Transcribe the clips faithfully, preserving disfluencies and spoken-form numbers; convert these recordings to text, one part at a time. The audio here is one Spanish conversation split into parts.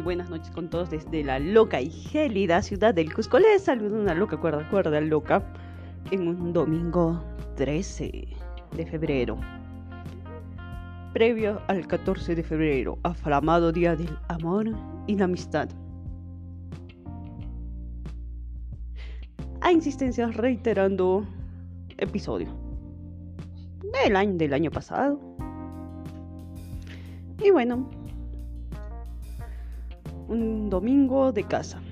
buenas noches con todos desde la loca y gélida ciudad del Cusco. Les saludo una loca cuerda, cuerda loca en un domingo trece de febrero, previo al catorce de febrero, afamado día del amor y la amistad. A insistencias reiterando episodio del año, del año pasado. Y bueno, un domingo de casa,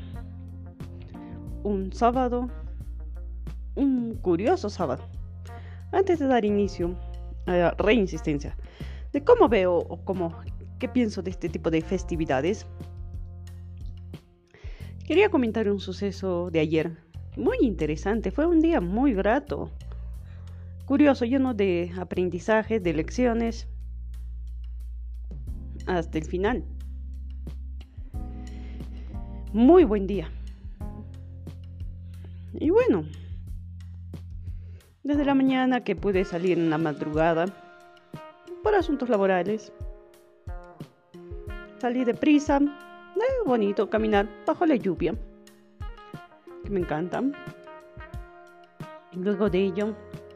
un sábado, un curioso sábado. Antes de dar inicio a la reinsistencia de cómo veo o cómo, qué pienso de este tipo de festividades, quería comentar un suceso de ayer, muy interesante. Fue un día muy grato, curioso, lleno de aprendizajes, de lecciones, hasta el final. Muy buen día. Y bueno, desde la mañana que pude salir en la madrugada por asuntos laborales, salí deprisa, eh, bonito caminar bajo la lluvia, que me encanta. Y luego de ello,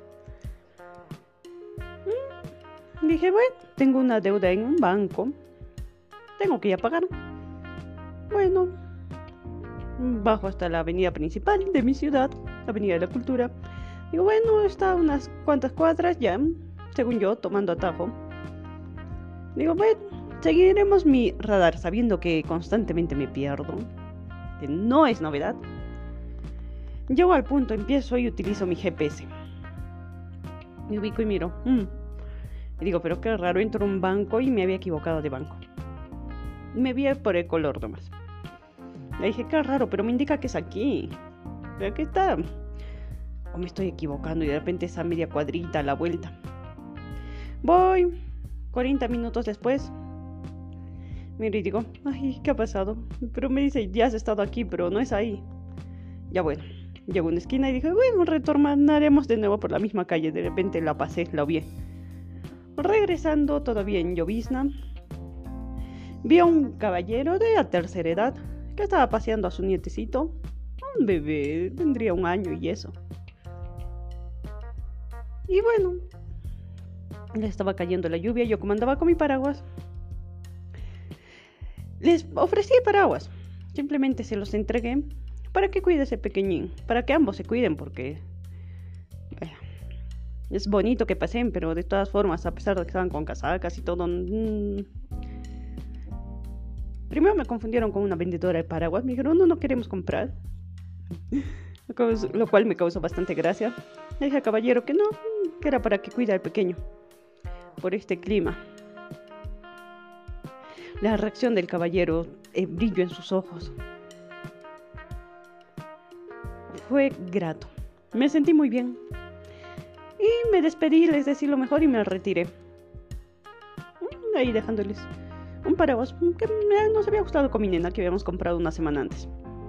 mmm, dije, bueno, tengo una deuda en un banco, tengo que ir a pagar. Bueno, bajo hasta la avenida principal de mi ciudad, la Avenida de la Cultura. Digo, bueno, está unas cuantas cuadras ya, según yo, tomando atajo. Digo, bueno, seguiremos mi radar, sabiendo que constantemente me pierdo, que no es novedad. Llego al punto, empiezo y utilizo mi G P S. Me ubico y miro. Mm. Y digo, pero qué raro, entro a un banco y me había equivocado de banco. Me vi por el color nomás. Le dije, qué raro, pero me indica que es aquí. Pero aquí está. O me estoy equivocando y de repente esa media cuadrita a la vuelta. Voy, cuarenta minutos después. Miro y digo, ay, ¿qué ha pasado? Pero me dice, ya has estado aquí, pero no es ahí. Ya bueno, llego a una esquina y dije, bueno, retornaremos de nuevo por la misma calle. De repente la pasé, la vi. Regresando, todavía en llovizna, vi a un caballero de la tercera edad que estaba paseando a su nietecito, un bebé, tendría un año y eso. Y bueno, le estaba cayendo la lluvia, yo como andaba con mi paraguas, les ofrecí paraguas, simplemente se los entregué para que cuide ese pequeñín, para que ambos se cuiden, porque eh, es bonito que pasen, pero de todas formas, a pesar de que estaban con casacas y todo, mmm, primero me confundieron con una vendedora de paraguas. Me dijeron, no, no queremos comprar. Lo cual me causó bastante gracia. Le dije al caballero que no, que era para que cuide al pequeño por este clima. La reacción del caballero, el brillo en sus ojos, fue grato. Me sentí muy bien. Y me despedí, les decí lo mejor y me retiré. Ahí dejándoles un paraguas que nos había gustado con mi nena, que habíamos comprado una semana antes.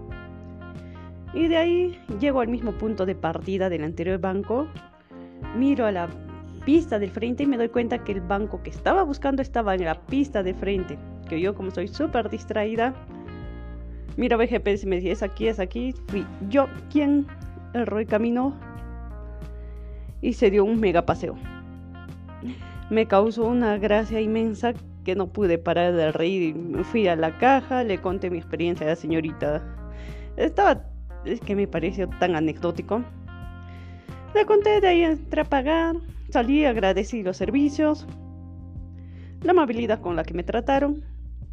Y de ahí llego al mismo punto de partida del anterior banco. Miro a la pista del frente y me doy cuenta que el banco que estaba buscando estaba en la pista de frente. Que yo, como soy súper distraída, miro a G P S y me dice, es aquí, es aquí. Fui yo quien erró el camino y se dio un mega paseo. Me causó una gracia inmensa que no pude parar de reír. Fui a la caja, le conté mi experiencia a la señorita. Estaba, es que me pareció tan anecdótico. Le conté, de ahí entré a pagar, salí, agradecí los servicios, la amabilidad con la que me trataron.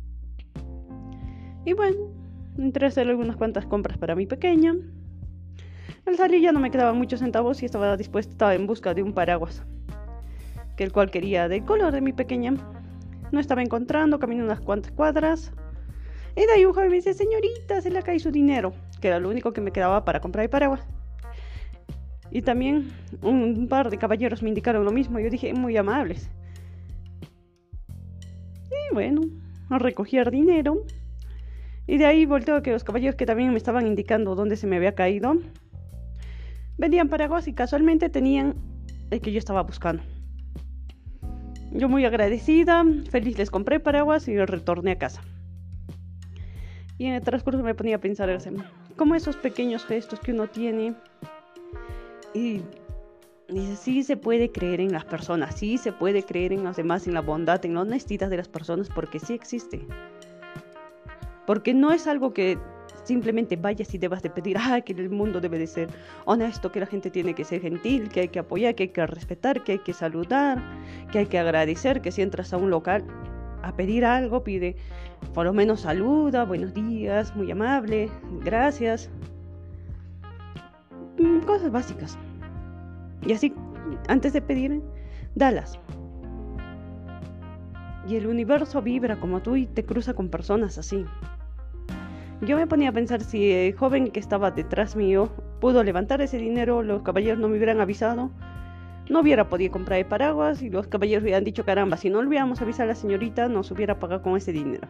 Y bueno, entré a hacer algunas cuantas compras para mi pequeña. Al salir ya no me quedaban muchos centavos y estaba dispuesta, estaba en busca de un paraguas, que el cual quería del color de mi pequeña. No estaba encontrando, caminé unas cuantas cuadras. Y de ahí un joven me dice, señorita, se le cae su dinero, que era lo único que me quedaba para comprar el paraguas. Y también un par de caballeros me indicaron lo mismo. Yo dije, muy amables. Y bueno, recogí el dinero. Y de ahí volteo a que los caballeros que también me estaban indicando dónde se me había caído vendían paraguas y casualmente tenían el que yo estaba buscando. Yo muy agradecida, feliz les compré paraguas y retorné a casa. Y en el transcurso me ponía a pensar, como esos pequeños gestos que uno tiene, y dice, sí se puede creer en las personas, sí se puede creer en los demás, en la bondad, en la honestidad de las personas, porque sí existe. Porque no es algo que simplemente vayas y debas de pedir, ah, que el mundo debe de ser honesto, que la gente tiene que ser gentil, que hay que apoyar, que hay que respetar, que hay que saludar, que hay que agradecer, que si entras a un local a pedir algo, pide por lo menos saluda, buenos días, muy amable, gracias. Cosas básicas. Y así, antes de pedir, dalas. Y el universo vibra como tú y te cruza con personas así. Yo me ponía a pensar si el joven que estaba detrás mío pudo levantar ese dinero, los caballeros no me hubieran avisado, no hubiera podido comprar el paraguas y los caballeros hubieran dicho, caramba, si no le hubiéramos avisado a la señorita, nos hubiera pagado con ese dinero.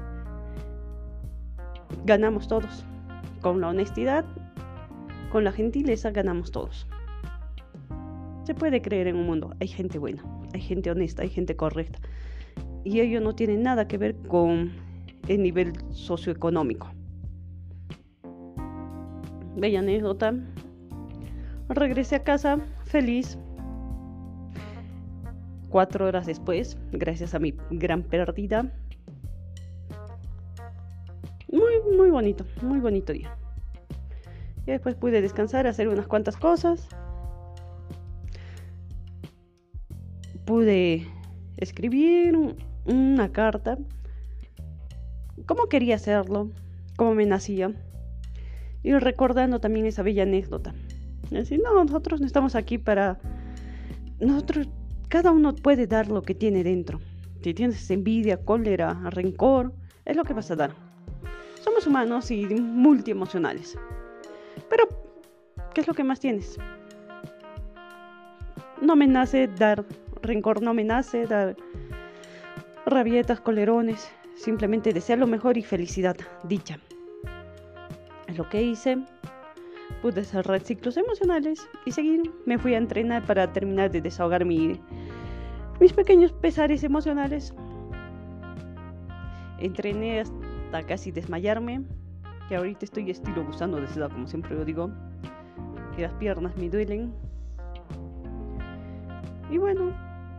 Ganamos todos. Con la honestidad, con la gentileza, ganamos todos. Se puede creer en un mundo. Hay gente buena, hay gente honesta, hay gente correcta. Y ello no tiene nada que ver con el nivel socioeconómico. Bella anécdota. Regresé a casa feliz. Cuatro horas después, gracias a mi gran pérdida. Muy, muy bonito, muy bonito día. Y después pude descansar, hacer unas cuantas cosas. Pude escribir una carta. Cómo quería hacerlo, cómo me nacía. Y recordando también esa bella anécdota. Decir, no, nosotros no estamos aquí para... Nosotros... Cada uno puede dar lo que tiene dentro. Si tienes envidia, cólera, rencor, es lo que vas a dar. Somos humanos y multiemocionales. Pero, ¿qué es lo que más tienes? No me nace dar rencor, no me nace dar rabietas, colerones. Simplemente desear lo mejor y felicidad, dicha. Es lo que hice. Pude cerrar ciclos emocionales y seguir. Me fui a entrenar para terminar de desahogar mi, mis pequeños pesares emocionales. Entrené hasta casi desmayarme, que ahorita estoy estilo gusano de seda, como siempre lo digo, que las piernas me duelen. Y bueno,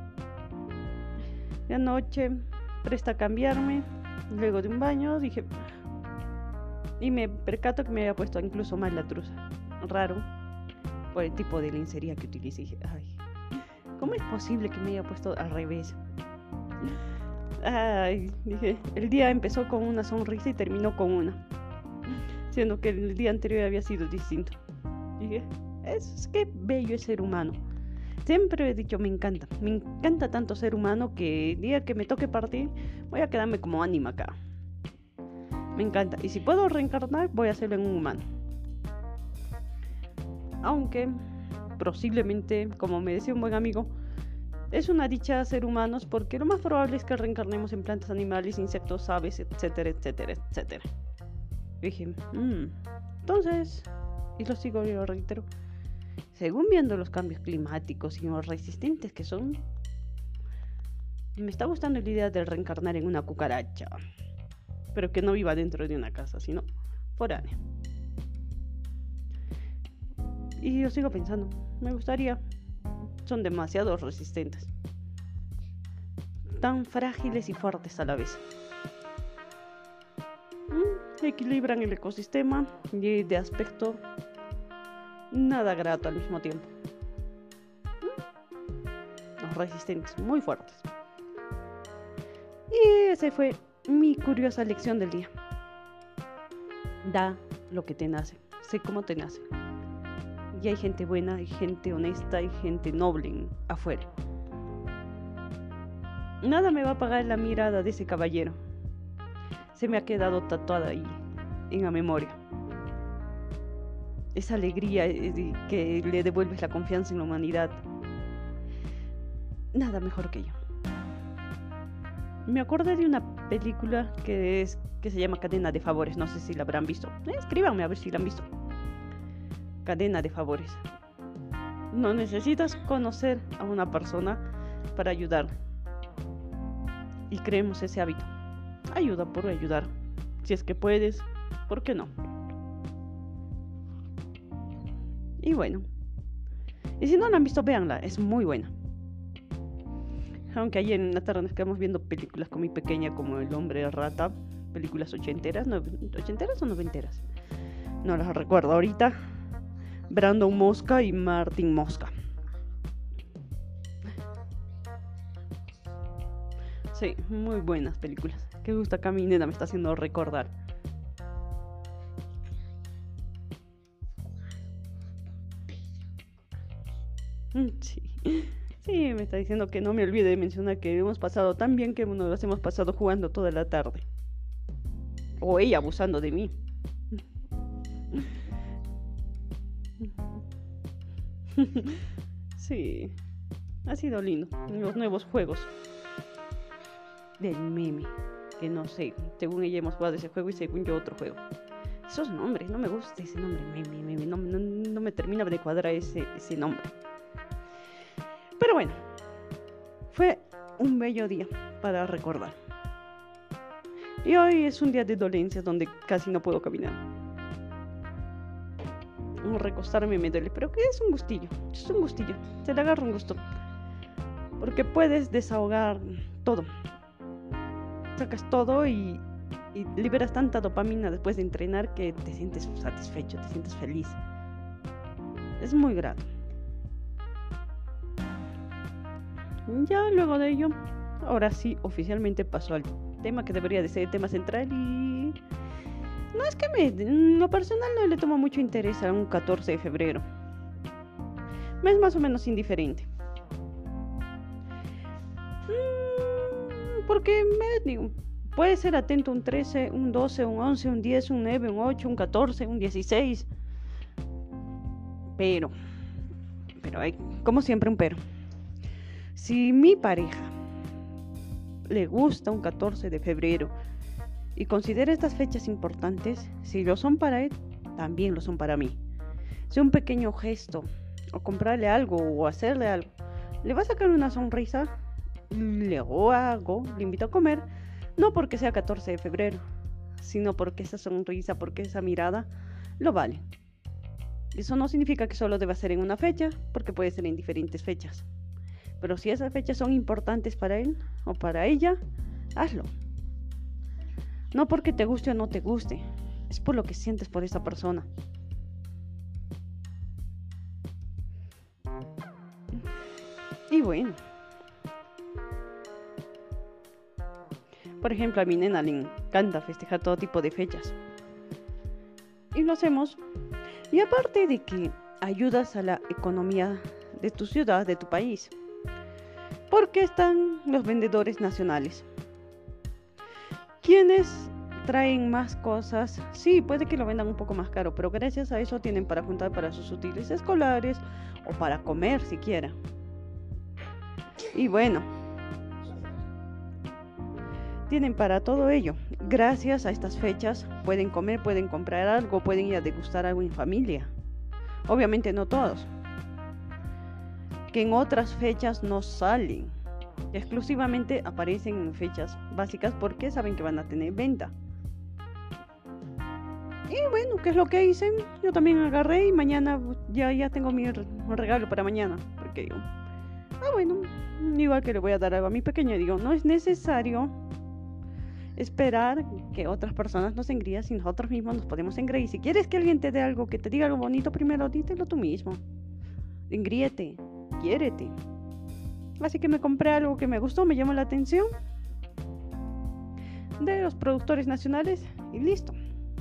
de anoche presta a cambiarme, luego de un baño, dije... Y me percato que me había puesto incluso más la truza. Raro, por el tipo de lencería que utilicé. Dije, ay, ¿cómo es posible que me haya puesto al revés? Ay, dije, el día empezó con una sonrisa y terminó con una. Siendo que el día anterior había sido distinto. Dije, es que bello es ser humano. Siempre he dicho, me encanta. Me encanta tanto ser humano que el día que me toque partir, voy a quedarme como ánima acá. Me encanta. Y si puedo reencarnar, voy a hacerlo en un humano. Aunque, posiblemente, como me decía un buen amigo, es una dicha ser humanos porque lo más probable es que reencarnemos en plantas, animales, insectos, aves, etcétera, etcétera, etcétera. Y dije, mmm, entonces, y lo sigo y lo reitero, según viendo los cambios climáticos y los resistentes que son, me está gustando la idea de reencarnar en una cucaracha. Pero que no viva dentro de una casa, sino foránea. Y yo sigo pensando, me gustaría. Son demasiado resistentes. Tan frágiles y fuertes a la vez. Mm, equilibran el ecosistema y de aspecto nada grato al mismo tiempo. Mm, resistentes, muy fuertes. Y ese fue mi curiosa lección del día. Da lo que te nace, sé cómo te nace. Y hay gente buena, hay gente honesta, hay gente noble afuera. Nada me va a apagar la mirada de ese caballero. Se me ha quedado tatuada ahí, en la memoria. Esa alegría que le devuelves la confianza en la humanidad. Nada mejor que yo. Me acordé de una película que es que se llama Cadena de Favores. No sé si la habrán visto. Eh, escríbanme a ver si la han visto. Cadena de Favores. No necesitas conocer a una persona para ayudar. Y creemos ese hábito. Ayuda por ayudar. Si es que puedes, ¿por qué no? Y bueno, y si no la han visto, véanla, es muy buena. Aunque ayer en la tarde nos quedamos viendo películas con mi pequeña, como El hombre rata, películas ochenteras, no, ochenteras o noventeras, no las recuerdo ahorita. Brandon Mosca y Martin Mosca. Sí, muy buenas películas. Qué gusto, acá mi nena me está haciendo recordar. Sí, sí, me está diciendo que no me olvide de mencionar que hemos pasado tan bien que nos las hemos pasado jugando toda la tarde. O ella abusando de mí. Sí, ha sido lindo. Los nuevos juegos del meme, que no sé, según ella hemos jugado ese juego y según yo otro juego. Esos nombres, no me gusta ese nombre, meme, meme, no, no, no me termina de cuadrar ese, ese nombre. Pero bueno, fue un bello día para recordar. Y hoy es un día de dolencias donde casi no puedo caminar. Recostarme me duele, pero que es un gustillo, es un gustillo, se le agarra un gusto. Porque puedes desahogar todo. Sacas todo y, y liberas tanta dopamina después de entrenar que te sientes satisfecho, te sientes feliz. Es muy grato. Ya luego de ello, ahora sí, oficialmente pasó al tema que debería de ser el tema central y... No es que me... En lo personal no le tomo mucho interés a un catorce de febrero. Me es más o menos indiferente. Mm, porque me digo, puede ser atento un trece, un doce, un once, un diez, un nueve, un ocho, un catorce, un dieciséis. Pero... Pero hay, como siempre, un pero. Si mi pareja le gusta un catorce de febrero y considera estas fechas importantes, si lo son para él, también lo son para mí. Si un pequeño gesto, o comprarle algo, o hacerle algo, le va a sacar una sonrisa, le hago, le invito a comer, no porque sea catorce de febrero, sino porque esa sonrisa, porque esa mirada, lo vale. Eso no significa que solo deba ser en una fecha, porque puede ser en diferentes fechas. Pero si esas fechas son importantes para él o para ella, hazlo. No porque te guste o no te guste, es por lo que sientes por esa persona. Y bueno, por ejemplo, a mi nena le encanta festejar todo tipo de fechas. Y lo hacemos. Y aparte de que ayudas a la economía de tu ciudad, de tu país. Porque están los vendedores nacionales. ¿Quiénes traen más cosas? Sí, puede que lo vendan un poco más caro, pero gracias a eso tienen para juntar para sus útiles escolares o para comer siquiera. Y bueno, tienen para todo ello. Gracias a estas fechas pueden comer, pueden comprar algo, pueden ir a degustar algo en familia. Obviamente no todos, que en otras fechas no salen, exclusivamente aparecen en fechas básicas porque saben que van a tener venta. Y bueno, ¿qué es lo que hice? Yo también agarré y mañana ya, ya tengo mi regalo para mañana, porque digo, ah bueno, igual que le voy a dar algo a mi pequeña, digo, no es necesario esperar que otras personas nos engríen si nosotros mismos nos podemos engreír. Si quieres que alguien te dé algo, que te diga algo bonito, primero dítelo tú mismo. Engríete, quiérete. Así que me compré algo que me gustó, me llamó la atención, de los productores nacionales y listo.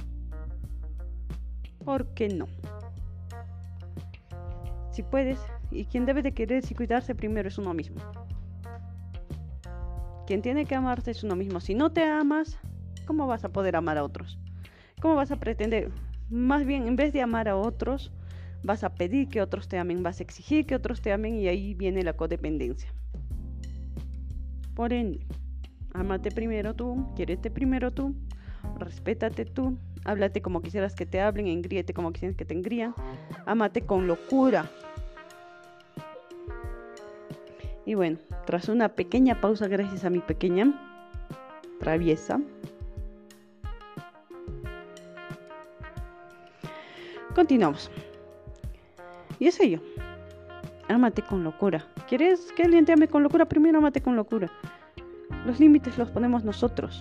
¿Por qué no? Si puedes, y quien debe de quererse y cuidarse primero es uno mismo. Quien tiene que amarse es uno mismo. Si no te amas, ¿cómo vas a poder amar a otros? ¿Cómo vas a pretender? Más bien, en vez de amar a otros, vas a pedir que otros te amen, vas a exigir que otros te amen y ahí viene la codependencia. Por ende, ámate primero tú, quiérete primero tú, respétate tú, háblate como quisieras que te hablen, engríete como quisieras que te engrían, ámate con locura. Y bueno, tras una pequeña pausa gracias a mi pequeña traviesa, Continuamos. Y es ello. Ámate con locura. ¿Quieres que alguien te ame con locura? Primero ámate con locura. Los límites los ponemos nosotros.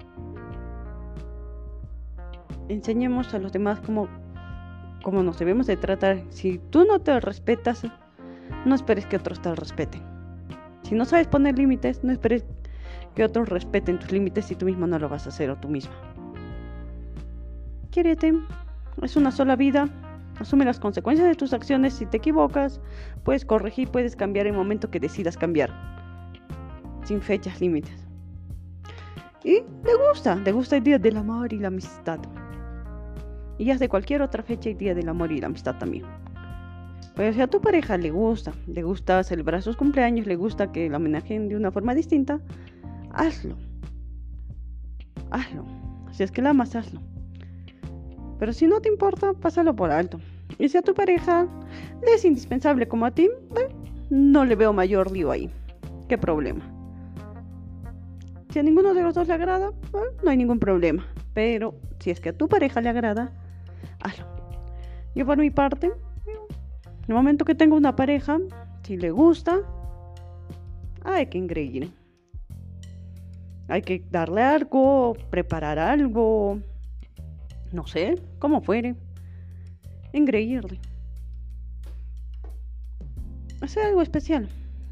Enseñemos a los demás cómo, cómo nos debemos de tratar. Si tú no te respetas, no esperes que otros te respeten. Si no sabes poner límites, no esperes que otros respeten tus límites si tú mismo no lo vas a hacer o tú misma. Quiérete. Es una sola vida. Asume las consecuencias de tus acciones. Si te equivocas, puedes corregir, puedes cambiar en el momento que decidas cambiar. Sin fechas, límites. Y te gusta, te gusta el Día del Amor y la Amistad. Y haz de cualquier otra fecha el Día del Amor y la Amistad también. Pues si a tu pareja le gusta, le gusta celebrar sus cumpleaños, le gusta que la homenajeen de una forma distinta, hazlo. Hazlo. Si es que la amas, hazlo. Pero si no te importa, pásalo por alto. Y si a tu pareja le es indispensable como a ti, bueno, no le veo mayor lío ahí. ¿Qué problema? Si a ninguno de los dos le agrada, bueno, no hay ningún problema. Pero si es que a tu pareja le agrada, hazlo. Yo por mi parte, en el momento que tengo una pareja, si le gusta, hay que engreír. Hay que darle algo, preparar algo, no sé, como fuere, engreírle. Hacer algo especial.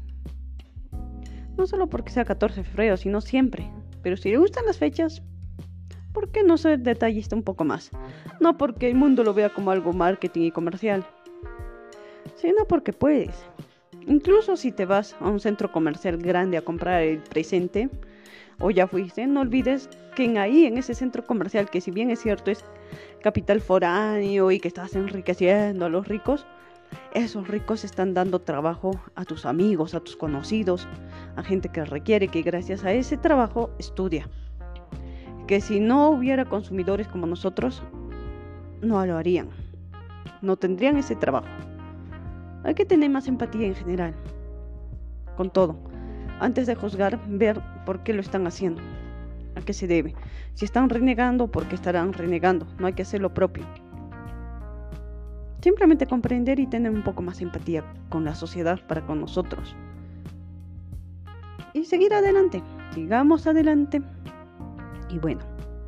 No solo porque sea catorce de febrero, sino siempre. Pero si le gustan las fechas, ¿por qué no ser detallista un poco más? No porque el mundo lo vea como algo marketing y comercial, sino porque puedes. Incluso si te vas a un centro comercial grande a comprar el presente, o ya fuiste, no olvides que en ahí, en ese centro comercial, que si bien es cierto es capital foráneo y que estás enriqueciendo a los ricos, esos ricos están dando trabajo a tus amigos, a tus conocidos, a gente que requiere, que gracias a ese trabajo estudia. Que si no hubiera consumidores como nosotros, no lo harían, no tendrían ese trabajo. Hay que tener más empatía en general, con todo. Antes de juzgar, ver por qué lo están haciendo, a qué se debe. Si están renegando, ¿por qué estarán renegando? No hay que hacer lo propio. Simplemente comprender y tener un poco más empatía con la sociedad para con nosotros. Y seguir adelante. Sigamos adelante. Y bueno.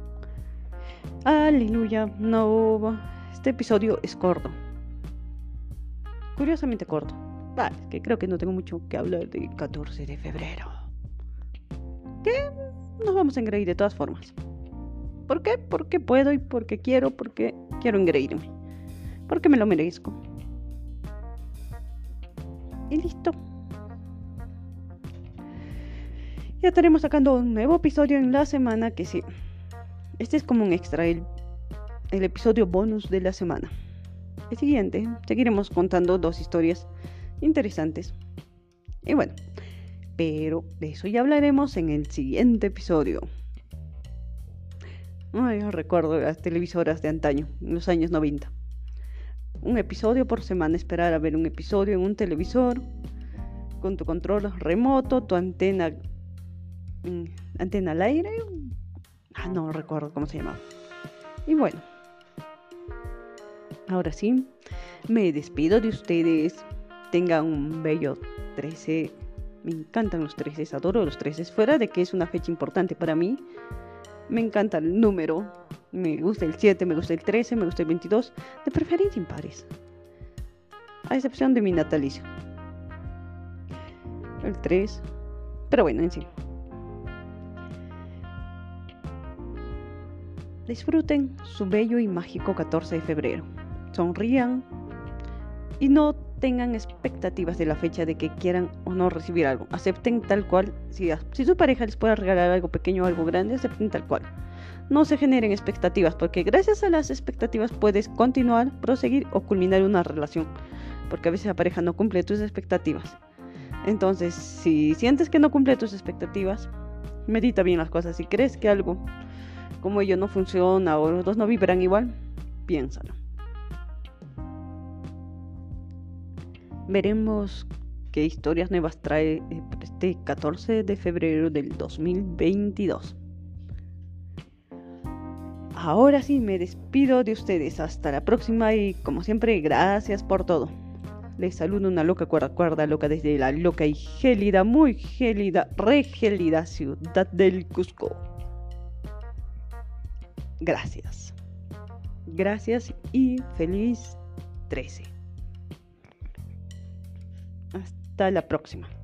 Aleluya. No, este episodio es corto. Curiosamente corto. Vale, que creo que no tengo mucho que hablar de catorce de febrero. Que nos vamos a engreír de todas formas. ¿Por qué? Porque puedo y porque quiero, porque quiero engreírme. Porque me lo merezco. Y listo. Ya estaremos sacando un nuevo episodio en la semana, que sí. Este es como un extra, el, el episodio bonus de la semana. El siguiente, seguiremos contando dos historias interesantes. Y bueno, pero de eso ya hablaremos en el siguiente episodio. Ay, yo recuerdo las televisoras de antaño, en los años noventa. Un episodio por semana, esperar a ver un episodio en un televisor, con tu control remoto, tu antena, antena al aire. Ah, no recuerdo cómo se llamaba. Y bueno, ahora sí, me despido de ustedes. Tengan un bello trece. Me encantan los trece, adoro los trece. Fuera de que es una fecha importante para mí, me encanta el número. Me gusta el siete, me gusta el trece, me gusta el veintidós. De preferencia impares, a excepción de mi natalicio, el tres. Pero bueno, en sí, disfruten su bello y mágico catorce de febrero. Sonrían y no tengan expectativas de la fecha de que quieran o no recibir algo. Acepten tal cual. Si, si su pareja les puede regalar algo pequeño o algo grande, acepten tal cual. No se generen expectativas, porque gracias a las expectativas puedes continuar, proseguir o culminar una relación. Porque a veces la pareja no cumple tus expectativas. Entonces, si sientes que no cumple tus expectativas, medita bien las cosas. Si crees que algo como ello no funciona o los dos no vibran igual, piénsalo. Veremos qué historias nuevas trae este catorce de febrero del dos mil veintidós. ahora sí me despido de ustedes. Hasta la próxima y como siempre, gracias por todo. Les saludo una loca cuerda cuerda loca desde la loca y gélida, muy gélida, re gélida ciudad del Cusco. Gracias. Gracias y feliz trece. Hasta la próxima.